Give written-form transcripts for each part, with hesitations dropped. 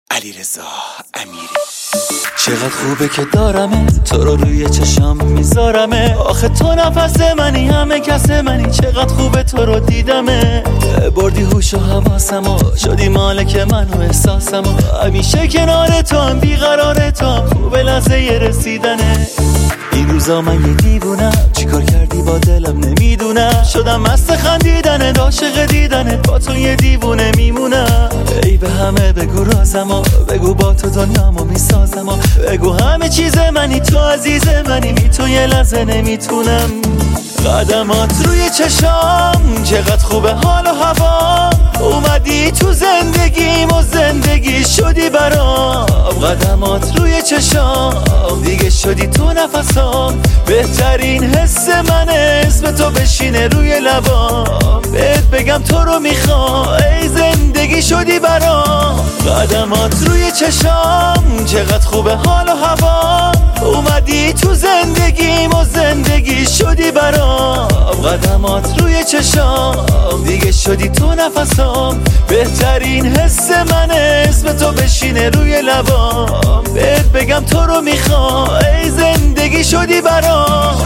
علیرضا امیری. چقدر خوبه که دارمه تو رو روی چشام میذارمه، آخه تو نفس منی همه کس منی، چقدر خوبه تو رو دیدمه، بردی هوش و حواسمو، شدی مالک من و احساسمو، همیشه کنار تو هم بیقرار تو هم، خوبه لحظه رسیدنه. این روزا من یه دیوونم، چیکار کردی با دلم نمیدونم، شدم مست خندیدنت عاشق دیدنت، با تو یه دیوونه میمونم. ای به همه بگو رازمو، بگو با تو دنیامو میسازمو، بگو همه چیز منی تو عزیز منی، بی تو یه لحظه نمیتونم. قدمات روی چشام چقدر خوبه حال و هوا، اومدی تو زندگیم و زندگی شدی برام. قدمات روی چشام دیگه شدی تو نفسام، بهترین حس من اسم تو بشینه روی لبام، بهت بگم تو رو میخوام ای زندگی شدی برام. قدمات روی چشام چقدر خوبه حال و هوا، اومدی تو زندگیم و زندگی شدی برام. قدمات روی چشام دیگه شدی تو نفسام، بهترین حس من اسم تو بشینه روی لبام، بهت بگم تو رو میخوام ای زندگی شدی برام.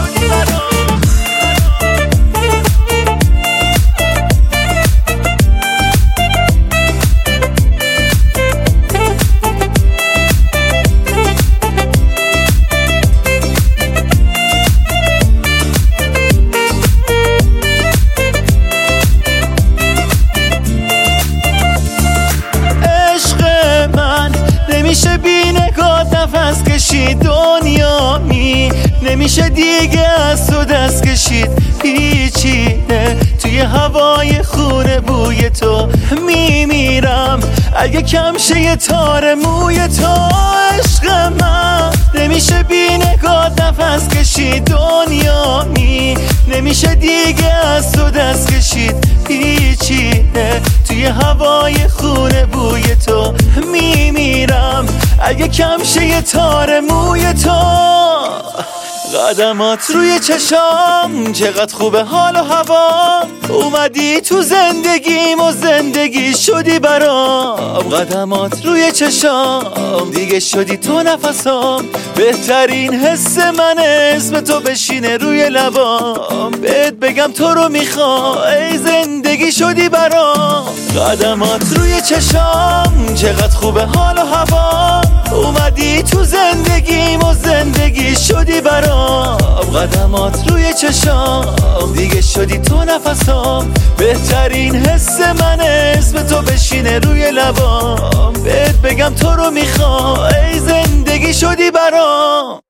نمیشه بی نگاه نفس کشید دنیا نمیشه دیگه از تو دست کشید، هیچی نه توی هوای خونه بوی تو میمیرم، اگه کم شه یه تار موی تو عشق من. نمیشه بی نگاه نفس کشید دنیا نمیشه دیگه از تو دست کشید، هیچی نه توی هوای خونه بوی تو میمیرم، اگه کم شه یه تار موی تو. قدمات روی چشام چقدر خوبه حال و هوا، اومدی تو زندگیم و زندگی شدی برام. قدمات روی چشام دیگه شدی تو نفسام، بهترین حس من اسم تو بشینه روی لبام، بهت بگم تو رو میخوام ای زندگی شدی برام. قدمات روی چشام چقدر خوبه حال و هوا، اومدی تو زندگیم و زندگی شدی برام. قدمات روی چشام دیگه شدی تو نفسام، بهترین حس من اسم تو بشینه روی لبام، بهت بگم تو رو میخوام ای زندگی شدی برام.